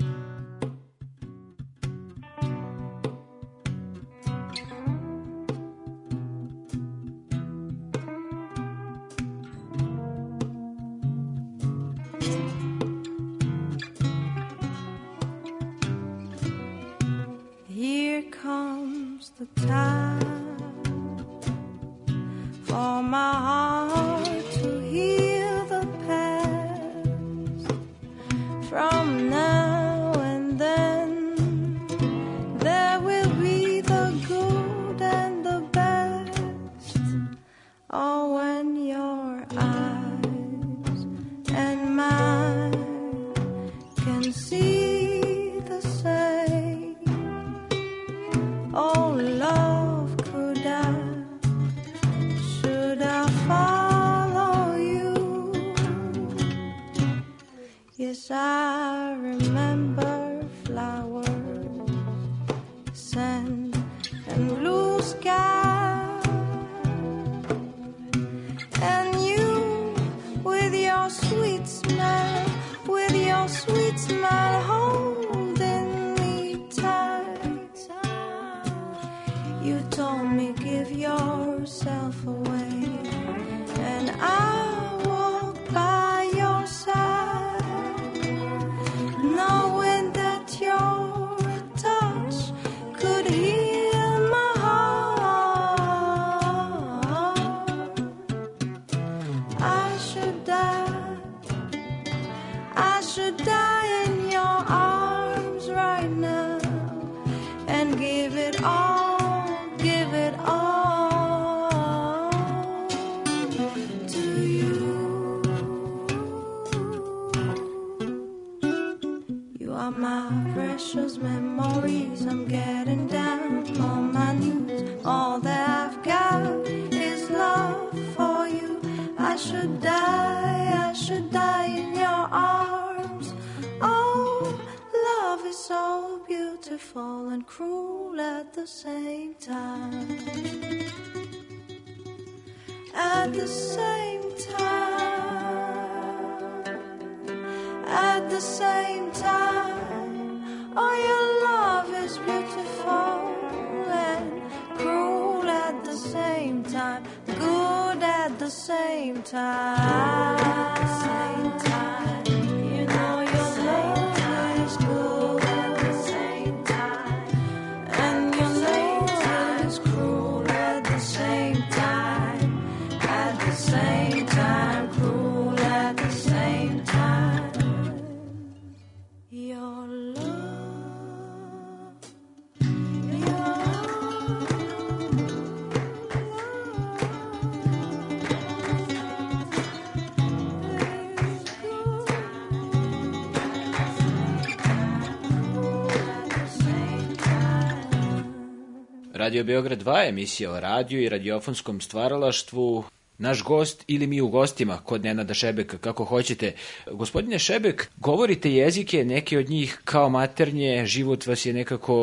Radio Beograd dva, emisija o radiju i radiofonskom stvaralaštvu. Naš gost ili mi u gostima kod Nenada Šebeka, kako hoćete. Gospodine Šebek, govorite jezike, neke od njih kao maternje, život vas je nekako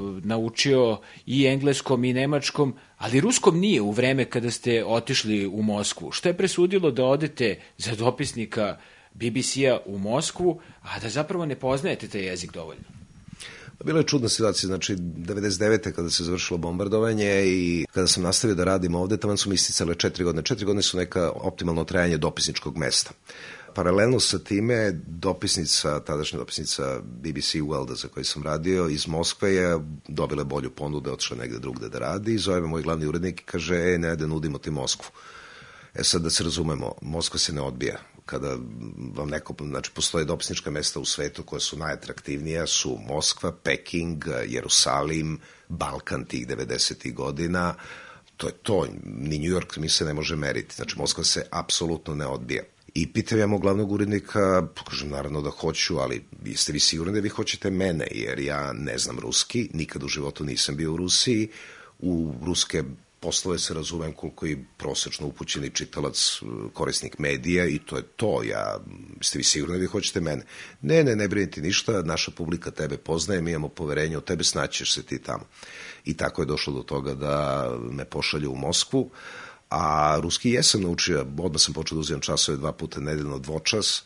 naučio i engleskom i nemačkom, ali ruskom nije u vreme kada ste otišli u Moskvu. Što je presudilo da odete za dopisnika B B C-a u Moskvu, a da zapravo ne poznajete taj jezik dovoljno? Bila je čudna situacija, znači devedeset devete kada se završilo bombardovanje i kada sam nastavio da radim ovde, tamo su mi isticale četiri godine. Četiri godine su neka optimalno trajanje dopisničkog mesta. Paralelno sa time, dopisnica, tadašnja dopisnica B B C Worlda za koji sam radio iz Moskve je dobila bolju ponudu, otišla negde drugde da radi i zove me moj glavni urednik i kaže, e, ne, da nudimo ti Moskvu. E sad da se razumemo, Moskva se ne odbija. Kada vam neko, znači postoje dopisnička mesta u svetu koja su najatraktivnija, su Moskva, Peking, Jerusalim, Balkan tih devedesetih godina, to je to, ni New York mi se ne može meriti, znači Moskva se apsolutno ne odbija. I pitam ja mog glavnog urednika, kažem naravno da hoću, ali jeste vi sigurni da vi hoćete mene, jer ja ne znam ruski, nikad u životu nisam bio u Rusiji, u ruske poslove se razumem koliko i prosečno upućeni čitalac, korisnik medija i to je to. Ja, ste vi sigurni da vi hoćete mene? Ne, ne, ne brinite ništa, naša publika tebe poznaje, mi imamo poverenje u tebe, snaćeš se ti tamo. I tako je došlo do toga da me pošalju u Moskvu, a ruski jesam naučio, odmah sam počeo da uzimam časove dva puta nedeljno dvočas,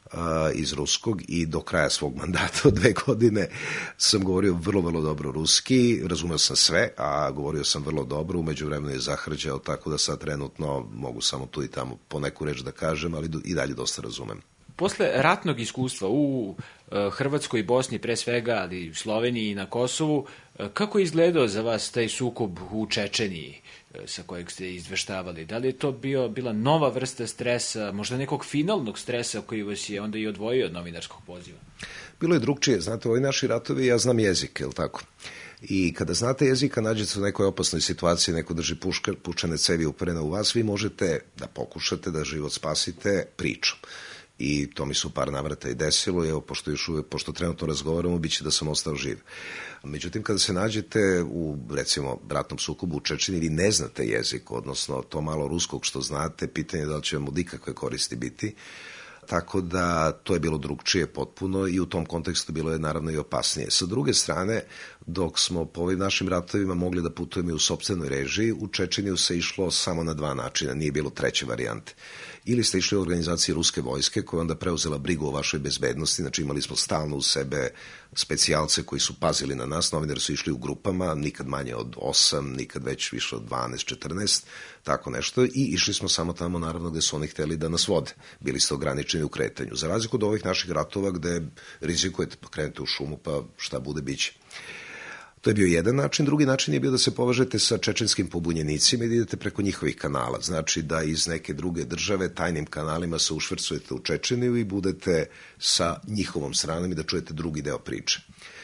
iz ruskog i do kraja svog mandata od dve godine sam govorio vrlo, vrlo dobro ruski, razumeo sam sve, a govorio sam vrlo dobro, umeđu vremenu je zahrđao, tako da sad trenutno mogu samo tu i tamo po neku reč da kažem, ali i dalje dosta razumem. Posle ratnog iskustva u Hrvatskoj i Bosni pre svega, ali Sloveniji i na Kosovu, kako je izgledao za vas taj sukob u Čečeniji sa kojeg ste izveštavali? Da li je to bio, bila nova vrsta stresa, možda nekog finalnog stresa koji vas je onda i odvojio od novinarskog poziva? Bilo je drugčije, znate, ovi naši ratovi, ja znam jezik, je li tako? I kada znate jezika, nađete u nekoj opasnoj situaciji, neko drži puška, pučane cevi uperene u vas, vi možete da pokušate da život spasite pričom. I to mi se u par navrata i desilo, evo, pošto, još uvijek, pošto trenutno razgovaramo, bit će da sam ostao živ. Međutim, kada se nađete u, recimo, ratnom sukobu u Čečeni, vi ne znate jezik, odnosno to malo ruskog što znate, pitanje je da li će vam od ikakve koristi biti. Tako da to je bilo drugčije potpuno i u tom kontekstu bilo je naravno i opasnije. Sa druge strane, dok smo po ovim našim ratovima mogli da putujemo i u sopstvenoj režiji, u Čečeniju se išlo samo na dva načina, nije bilo treće varijante. Ili ste išli u organizaciji ruske vojske koja onda preuzela brigu o vašoj bezbednosti, znači imali smo stalno u sebe specijalce koji su pazili na nas, novinari su išli u grupama, nikad manje od osam, nikad već više od dvanaest, četrnaest, tako nešto, i išli smo samo tamo naravno gde su oni hteli da nas vode, bili ste ograničeni u kretanju. Za razliku od ovih naših ratova gde rizikujete pa krenete u šumu pa šta bude biće. To je bio jedan način. Drugi način je bio da se povežete sa čečenskim pobunjenicima i da idete preko njihovih kanala. Znači da iz neke druge države tajnim kanalima se ušvrcujete u Čečeniju i budete sa njihovom stranom i da čujete drugi deo priče.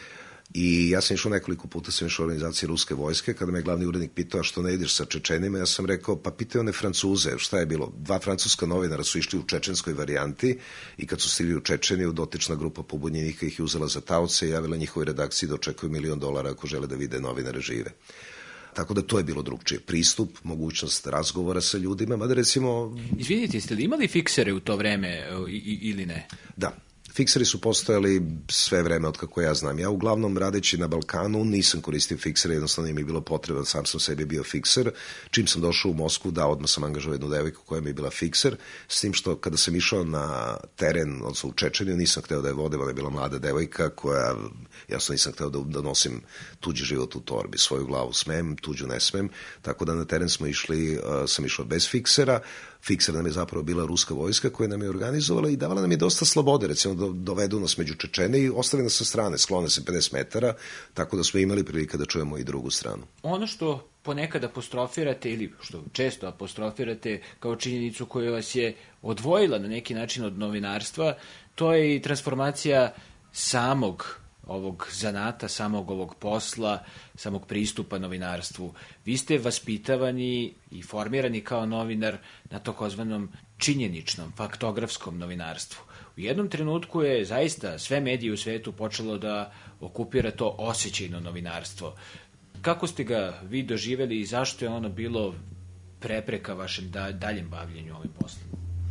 I ja sam išao nekoliko puta, sam išao u organizaciji ruske vojske, kada me glavni urednik pitao što ne ideš sa Čečenima, ja sam rekao, pa pitaju one Francuze, šta je bilo? Dva francuska novinara su išli u čečenskoj varijanti i kad su stigli u Čečeniju, dotična grupa pobunjenika ih je uzela za taoce i javila njihovoj redakciji da očekuju milion dolara ako žele da vide novinare žive. Tako da to je bilo drugčije. Pristup, mogućnost razgovora sa ljudima, mada recimo... Izvinite, ste li imali fiksere u to vreme ili ne? Da. Fikseri su postojali sve vreme od kako ja znam. Ja uglavnom radeći na Balkanu nisam koristio fiksere, jednostavno im je bilo potrebno, sam sam sebi bio fikser. Čim sam došao u Moskvu, da, odmah sam angažovao jednu devojku koja mi je bila fikser, s tim što kada sam išao na teren, odnosno u Čečeniju, nisam hteo da je vode, ona je bila mlada devojka koja, jasno nisam hteo da, da nosim tuđi život u torbi, svoju glavu smem, tuđu ne smem, tako da na teren smo išli, uh, sam išao bez fiksera. Fikser nam je zapravo bila ruska vojska koja nam je organizovala i davala nam je dosta slobode, recimo do, dovedu nas među Čečene i ostave nas sa strane, sklone se pedeset metara, tako da smo imali prilike da čujemo i drugu stranu. Ono što ponekad apostrofirate ili što često apostrofirate kao činjenicu koja vas je odvojila na neki način od novinarstva, to je i transformacija samog ovog zanata, samog ovog posla, samog pristupa novinarstvu. Vi ste vaspitavani i formirani kao novinar na takozvanom činjeničnom, faktografskom novinarstvu. U jednom trenutku je zaista sve medije u svetu počelo da okupira to osjećajno novinarstvo. Kako ste ga vi doživeli i zašto je ono bilo prepreka vašem daljem bavljenju ovim poslom?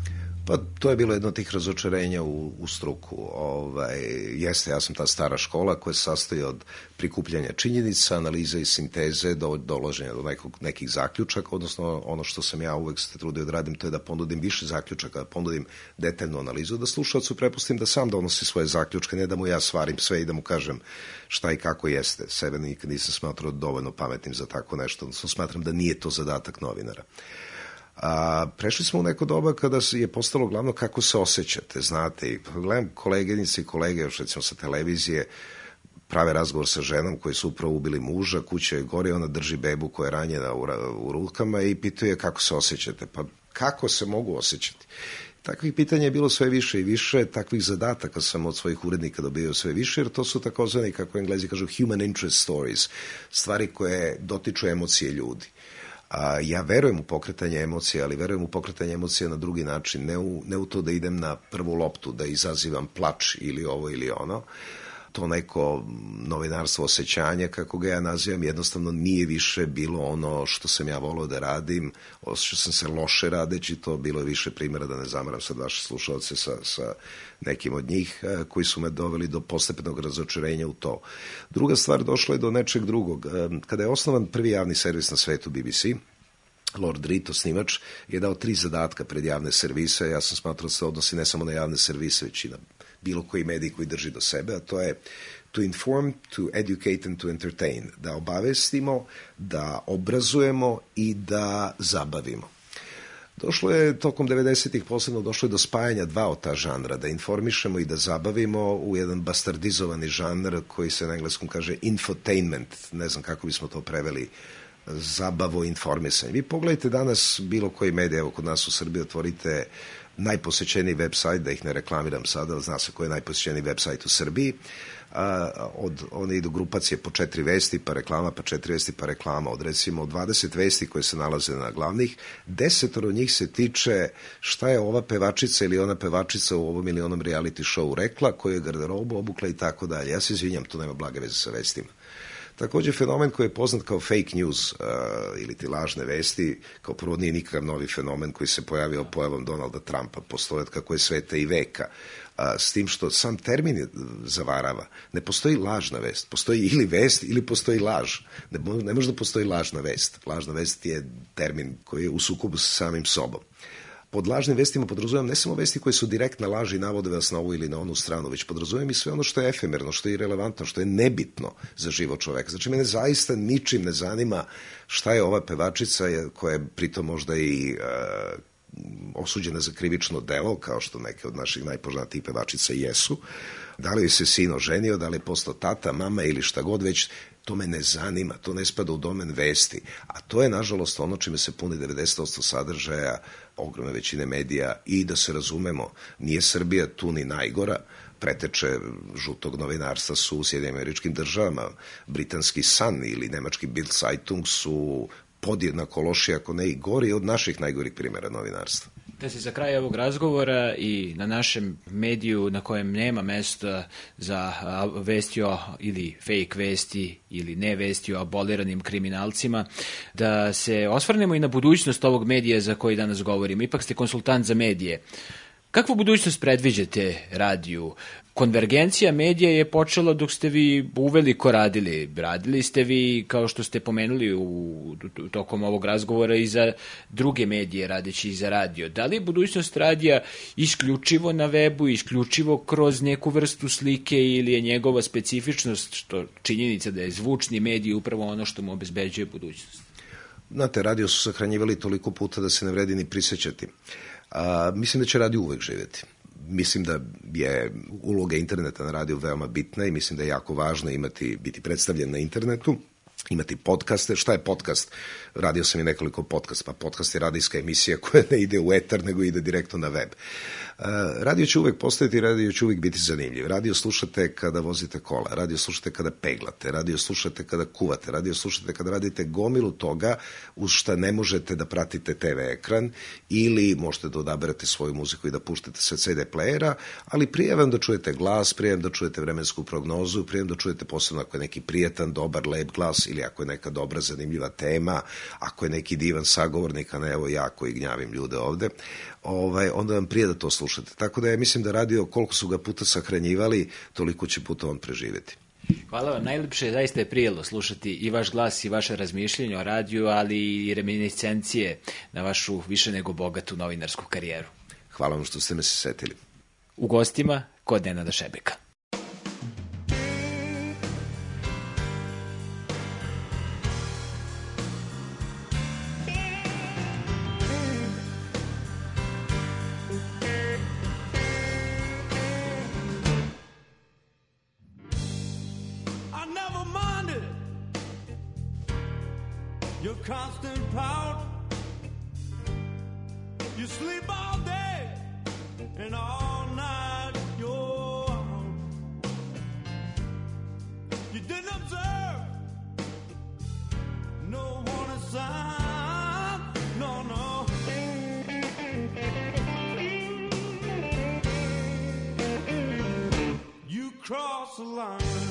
Pa to je bilo jedno od tih razočarenja u, u struku. Ovaj, jeste, ja sam ta stara škola koja se sastoji od prikupljanja činjenica, analize i sinteze, do dolaženja do nekog, nekih zaključaka, odnosno ono što sam ja uvek se trudio da radim, to je da ponudim više zaključaka, da ponudim detaljnu analizu, da slušalcu prepustim da sam donosi svoje zaključke, ne da mu ja svarim sve i da mu kažem šta i kako jeste. Sebe nikad nisam smatrao dovoljno pametnim za tako nešto, odnosno smatram da nije to zadatak novinara. A, prešli smo u neko doba kada je postalo glavno kako se osjećate, znate, i gledam koleginice i kolege, još recimo sa televizije, prave razgovor sa ženom koji su upravo ubili muža, kuća je gore, ona drži bebu koja je ranjena u, u rukama i pituje kako se osjećate. Pa kako se mogu osjećati? Takvih pitanja je bilo sve više i više, takvih zadataka sam od svojih urednika dobio sve više, jer to su takozvani, kako Englezi kažu, human interest stories, stvari koje dotiču emocije ljudi. A, ja verujem u pokretanje emocija, ali verujem u pokretanje emocija na drugi način, ne u, ne u to da idem na prvu loptu, da izazivam plač ili ovo ili ono. To neko novinarstvo osjećanja, kako ga ja nazivam, jednostavno nije više bilo ono što sam ja volao da radim, osjećao sam se loše radeći, to bilo je više primjera, da ne zamaram sad vaše slušalce sa, sa nekim od njih, koji su me doveli do postepenog razočarenja u to. Druga stvar, došla je do nečeg drugog. Kada je osnovan prvi javni servis na svetu, B B C, Lord Reed, osnivač, je dao tri zadatka pred javne servise. Ja sam smatrao da se odnosi ne samo na javne servise, već i na bilo koji medij koji drži do sebe, a to je to inform, to educate and to entertain. Da obavestimo, da obrazujemo i da zabavimo. Došlo je tokom devedesetih posebno došlo je do spajanja dva od ta žanra, da informišemo i da zabavimo u jedan bastardizovani žanr koji se na engleskom kaže infotainment, ne znam kako bismo to preveli, zabavo informisanje. Vi pogledajte danas bilo koji medij, evo kod nas u Srbiji otvorite najposećeniji web sajt, da ih ne reklamiram sada, zna se koji je najposećeniji web sajt u Srbiji, a, od, one idu grupacije po četiri vesti, pa reklama, pa četiri vesti, pa reklama, od recimo dvadeset vesti koje se nalaze na glavnih, desetoro njih se tiče šta je ova pevačica ili ona pevačica u ovom ili onom reality showu rekla, koju je garderobu obukla i tako dalje. Ja se izvinjam, to nema blage veze sa vestima. Također fenomen koji je poznat kao fake news uh, ili ti lažne vesti, kao prvo nije nikakav novi fenomen koji se pojavio pojavom Donalda Trumpa, postoje od kako je sveta i veka, uh, s tim što sam termin zavarava. Ne postoji lažna vest, postoji ili vest ili postoji laž. Ne, ne može da postoji lažna vest. Lažna vest je termin koji je u sukobu sa samim sobom. Pod lažnim vestima podrazumijem ne samo vesti koje su direktna laž i navode vas na ovu ili na onu stranu, već podrazumijem i sve ono što je efemerno, što je irelevantno, što je nebitno za život čoveka. Znači, mene zaista ničim ne zanima šta je ova pevačica koja je pritom možda i e, osuđena za krivično delo, kao što neke od naših najpoznatijih pevačica jesu. Da li se sin oženio, da li je postao tata, mama ili šta god već, to me ne zanima, to ne spada u domen vesti. A to je, nažalost, ono čime se puni devedeset posto sadržaja ogromne većine medija i da se razumemo, nije Srbija tu ni najgora, preteče žutog novinarstva su u Sjedinjenim Američkim Državama, britanski Sun ili nemački Bild Zeitung su podjednako loši, ako ne i gori od naših najgorih primjera novinarstva. Da se za kraj ovog razgovora i na našem mediju na kojem nema mesta za vesti o ili fake vesti ili ne vesti o aboliranim kriminalcima, da se osvrnemo i na budućnost ovog medija za koji danas govorimo. Ipak ste konsultant za medije. Kakvu budućnost predviđate radiju? Konvergencija medija je počela dok ste vi uveliko radili. Radili ste vi, kao što ste pomenuli u tokom ovog razgovora, i za druge medije, radeći i za radio. Da li je budućnost radija isključivo na webu, isključivo kroz neku vrstu slike, ili je njegova specifičnost, što činjenica da je zvučni medij upravo ono što mu obezbeđuje budućnost? Znate, radio su sahranjivali toliko puta da se ne vredi ni prisjećati. A, mislim da će radio uvek živjeti. Mislim da je uloga interneta na radiju veoma bitna i mislim da je jako važno imati, biti predstavljen na internetu, imati podcaste. Šta je podcast? Radio sam i nekoliko podcast, pa podcast je radijska emisija koja ne ide u etar, nego ide direktno na web. Radio će uvek postojati, radio će uvek biti zanimljiv. Radio slušate kada vozite kola, radio slušate kada peglate, radio slušate kada kuvate, radio slušate kada radite gomilu toga uz šta ne možete da pratite te ve ekran ili možete da odaberete svoju muziku i da puštate sa ce de playera, ali prije vam da čujete glas, prije vam da čujete vremensku prognozu, prije vam da čujete posebno ako je neki prijetan, dobar, lep glas ili ako je neka dobra, zanimljiva tema, ako je neki divan sagovornik, a ne evo ja koji gnjavim ljude ovde, ovaj, onda vam prije da to slušate. Tako da ja mislim da radio koliko su ga puta sahranjivali, toliko će puta on preživjeti. Hvala vam, najlepše zaista je prijelo slušati i vaš glas i vaše razmišljenje o radiju, ali i reminiscencije na vašu više nego bogatu novinarsku karijeru. Hvala vam što ste me se setili. U gostima kod Nenada Šebeka. Your constant pout, you sleep all day and all night you're out. You didn't observe no warning sign, no, no. You cross the line.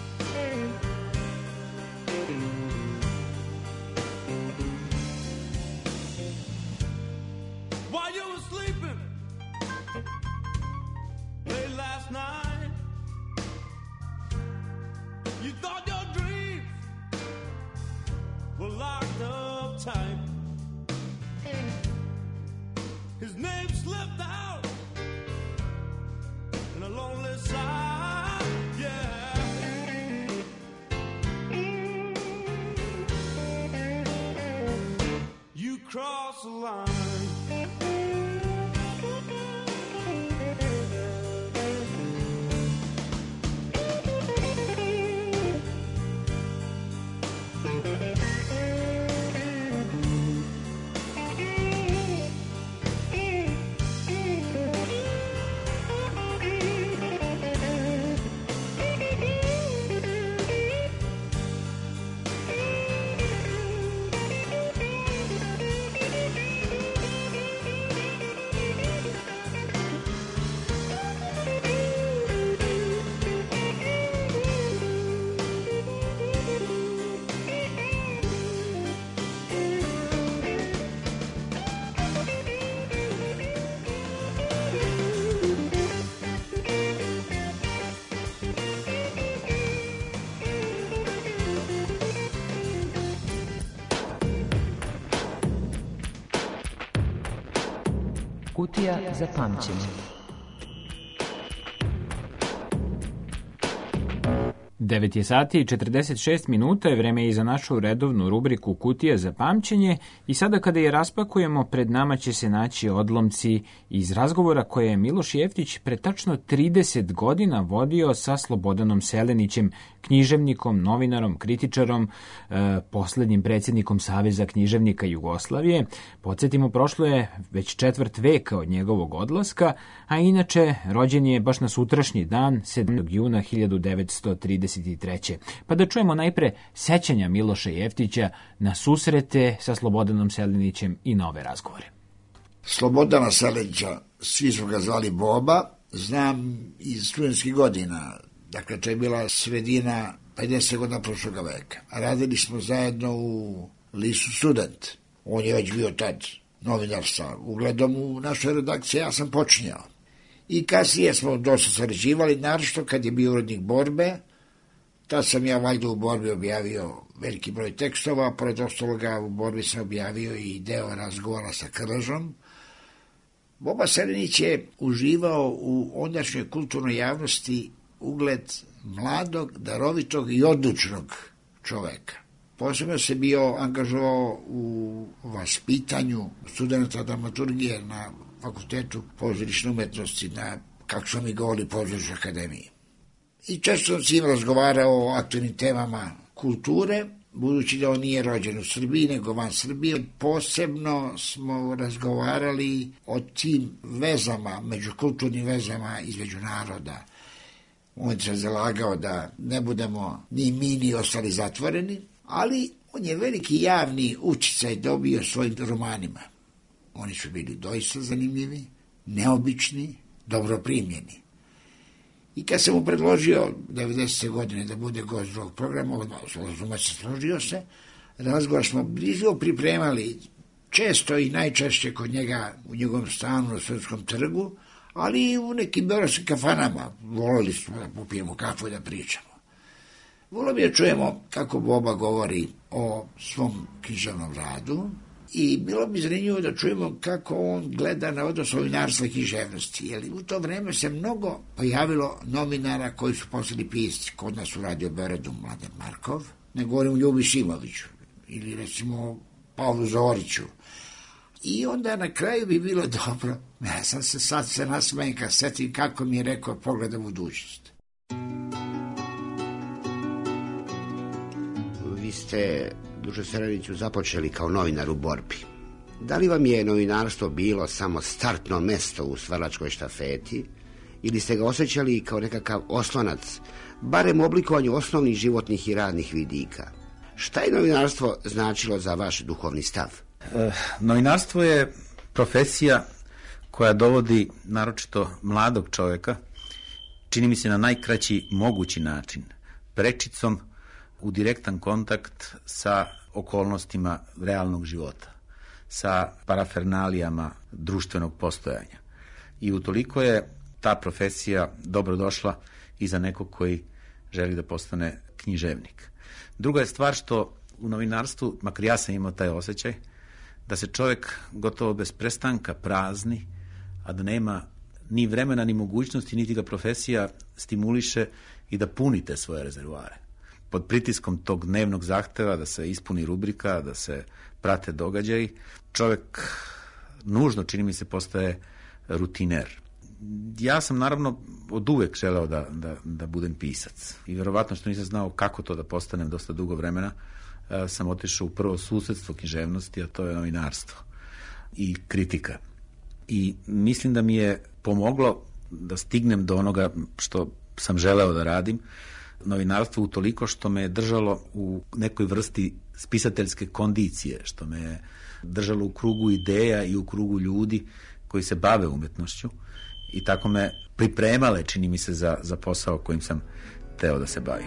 While you were sleeping late last night, you thought your dreams were locked up tight. His name slipped out in a lonely sigh, yeah. You crossed the line. Kutija za pamćenje. devet je sati i četrdeset šest minuta je vreme i za našu redovnu rubriku Kutija za pamćenje i sada kada je raspakujemo pred nama će se naći odlomci iz razgovora koje je Miloš Jeftić pre tačno trideset godina vodio sa Slobodanom Selenićem, književnikom, novinarom, kritičarom, e, poslednjim predsjednikom Saveza književnika Jugoslavije. Podsjetimo, prošlo je već četvrt veka od njegovog odlaska, a inače rođen je baš na sutrašnji dan, sedmog juna hiljadu devetsto trideset treće. Pa da čujemo najpre sećanja Miloša Jeftića na susrete sa Slobodanom Selenićem i nove razgovore. Slobodana Selenića, svi su ga zvali Boba, znam iz studentskih godina, dakle to je bila sredina pedeset godina prošlog veka. Radili smo zajedno u listu Student, on je već bio tad novinar sa ugledom u našoj redakciji, ja sam počinjao. I kasnije smo dosta sarađivali, naročito kad je bio urednik Borbe. Tad sam ja valjda u Borbi objavio veliki broj tekstova, pored ostaloga u Borbi sam objavio i deo razgovora sa Krležom. Boba Selenić je uživao u ondašnjoj kulturnoj javnosti ugled mladog, darovitog i odlučnog čoveka. Posebno se bio angažovao u vaspitanju studenta dramaturgije na Fakultetu pozorišne umetnosti, na, kako smo mi govorili, pozorišnoj akademiji. I često sam s njim razgovarao o aktualnim temama kulture, budući da on nije rođen u Srbiji, nego van Srbije, posebno smo razgovarali o tim vezama, međukulturnim vezama između naroda. On se zalagao da ne budemo ni mi ni ostali zatvoreni, ali on je veliki javni uticaj dobio svojim romanima. Oni su bili doista zanimljivi, neobični, dobro primljeni. I kad sam mu predložio devedesete godine da bude gost drugog programa, odmah se složio se, razgovor smo blizu pripremali često i najčešće kod njega u njegovom stanu na Svetskom trgu, ali i u nekim beogradskim kafanama. Volili smo da popijemo kafu i da pričamo. Volio bi da čujemo kako Boba govori o svom književnom radu i bilo bi zanimljivo da čujemo kako on gleda na odnos novinarstva i književnosti. Jer u to vreme se mnogo pojavilo novinara koji su postali pisci. Kod nas u Radio Beogradu Mladen Markov, ne govorim o Ljubi Šimoviću ili recimo Pavlu Zoriću. I onda na kraju bi bilo dobro, ja sam se sad se nasmejem kad setim kako mi je rekao pogleda budućnost. Vi ste, Dušo Sereniću, započeli kao novinar u borbi. Da li vam je novinarstvo bilo samo startno mesto u stvaralačkoj štafeti ili ste ga osjećali kao nekakav oslonac, barem u oblikovanju osnovnih životnih i radnih vidika? Šta je novinarstvo značilo za vaš duhovni stav? E, novinarstvo je profesija koja dovodi naročito mladog čovjeka, čini mi se na najkraći mogući način, prečicom u direktan kontakt sa okolnostima realnog života, sa parafernalijama društvenog postojanja. I utoliko je ta profesija dobrodošla i za nekog koji želi da postane književnik. Druga je stvar što u novinarstvu, makar ja sam imao taj osjećaj, da se čovjek gotovo bez prestanka prazni, a da nema ni vremena, ni mogućnosti, niti ga profesija stimuliše i da puni te svoje rezervoare. Pod pritiskom tog dnevnog zahteva da se ispuni rubrika, da se prate događaji, čovjek nužno, čini mi se, postaje rutiner. Ja sam naravno od uvek želeo da, da, da budem pisac i verovatno što nisam znao kako to da postanem dosta dugo vremena, sam otišao u prvo susjedstvo književnosti, a to je novinarstvo i kritika. I mislim da mi je pomoglo da stignem do onoga što sam želeo da radim, novinarstvo utoliko što me je držalo u nekoj vrsti spisateljske kondicije, što me je držalo u krugu ideja i u krugu ljudi koji se bave umetnošću i tako me pripremale, čini mi se, za, za posao kojim sam teo da se bavim.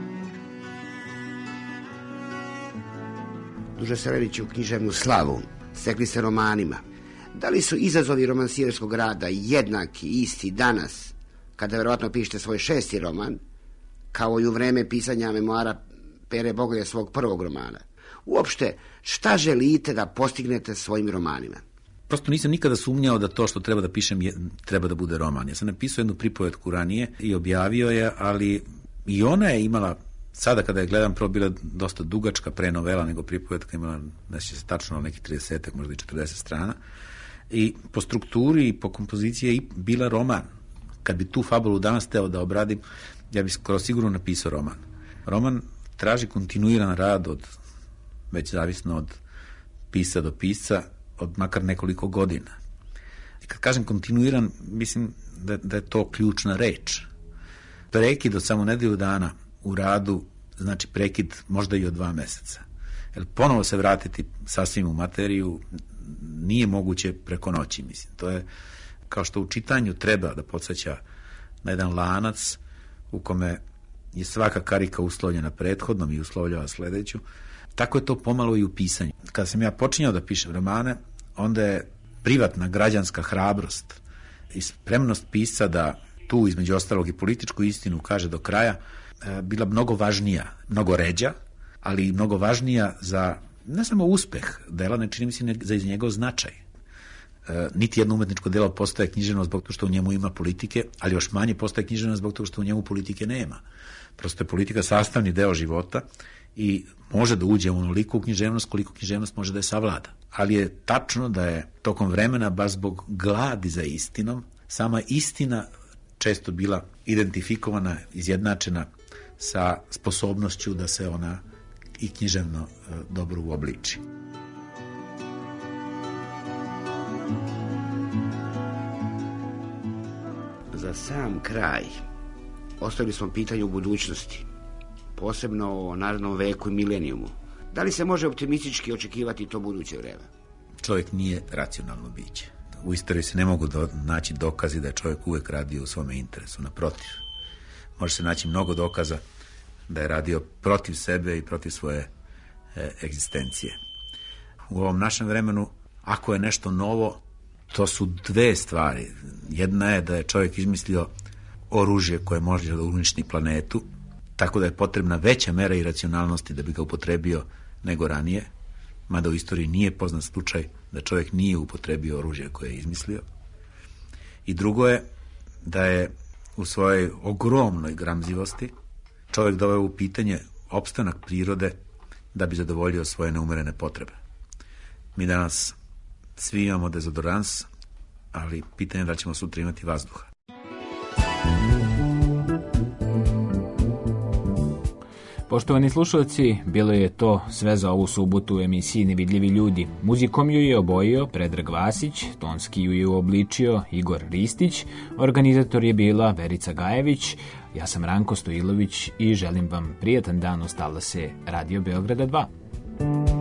Dušo Sereniću, književnu slavu stekli ste romanima. Da li su izazovi romansierskog rada jednaki, isti danas, kada verovatno pišete svoj šesti roman, kao i u vreme pisanja memoara Pere Bogoje svog prvog romana? Uopšte, šta želite da postignete svojim romanima? Prosto nisam nikada sumnjao da to što treba da pišem je, treba da bude roman. Ja sam napisao jednu pripovetku ranije i objavio je, ali i ona je imala, sada kada je gledam, prvo bila dosta dugačka, pre novela nego pripovetka, imala, ne će se tačno, nekih trideset, možda i četrdeset strana. I po strukturi i po kompoziciji je bila roman. Kad bi tu fabulu danas teo da obradim, ja bih skoro sigurno napisao roman. Roman traži kontinuiran rad od, već zavisno od pisa do pisa, od makar nekoliko godina. I kad kažem kontinuiran, mislim da, da je to ključna reč. Prekid od samo nedelju dana u radu znači prekid možda i od dva meseca. Jer ponovo se vratiti sasvim u materiju nije moguće preko noći, mislim. To je kao što u čitanju treba da podsjeća na jedan lanac u kome je svaka karika uslovljena prethodnom i uslovljava sledeću. Tako je to pomalo i u pisanju. Kada sam ja počinjao da pišem romane, onda je privatna građanska hrabrost i spremnost pisca da tu između ostalog i političku istinu kaže do kraja bila mnogo važnija, mnogo ređa, ali i mnogo važnija za ne samo uspeh dela, ne čini mi se za njegov značaj. E, niti jedno umetničko delo postaje književno zbog toga što u njemu ima politike, ali još manje postaje književno zbog toga što u njemu politike nema. Prosto je politika sastavni deo života i može da uđe u onoliko u književnost koliko književnost može da je savlada. Ali je tačno da je tokom vremena, baš zbog gladi za istinom, sama istina često bila identifikovana, izjednačena sa sposobnošću da se ona i književno e, dobro uobliči. Za sam kraj ostavili smo pitanje u budućnosti, posebno o narednom veku i milenijumu. Da li se može optimistički očekivati to buduće vreme? Čovjek nije racionalno biće. U istoriji se ne mogu do, naći dokazi da je čovjek uvijek radio u svome interesu. Naprotiv, može se naći mnogo dokaza da je radio protiv sebe i protiv svoje e, egzistencije. U ovom našem vremenu, ako je nešto novo, to su dve stvari. Jedna je da je čovjek izmislio oružje koje može da uništi planetu, tako da je potrebna veća mera iracionalnosti da bi ga upotrebio nego ranije, mada u istoriji nije poznat slučaj da čovjek nije upotrebio oružje koje je izmislio. I drugo je da je u svojoj ogromnoj gramzivosti čovjek doveo u pitanje opstanak prirode da bi zadovoljio svoje neumerene potrebe. Mi danas svi imamo dezodorans, ali pitanje je da ćemo sutra imati vazduha. Poštovani slušalci, bilo je to sve za ovu subotu u emisiji Nevidljivi ljudi. Muzikom ju je obojio Predrag Vasić, tonski ju je uobličio Igor Ristić, organizator je bila Verica Gajević, ja sam Ranko Stojilović i želim vam prijatan dan. Ostala se Radio Beograda dva.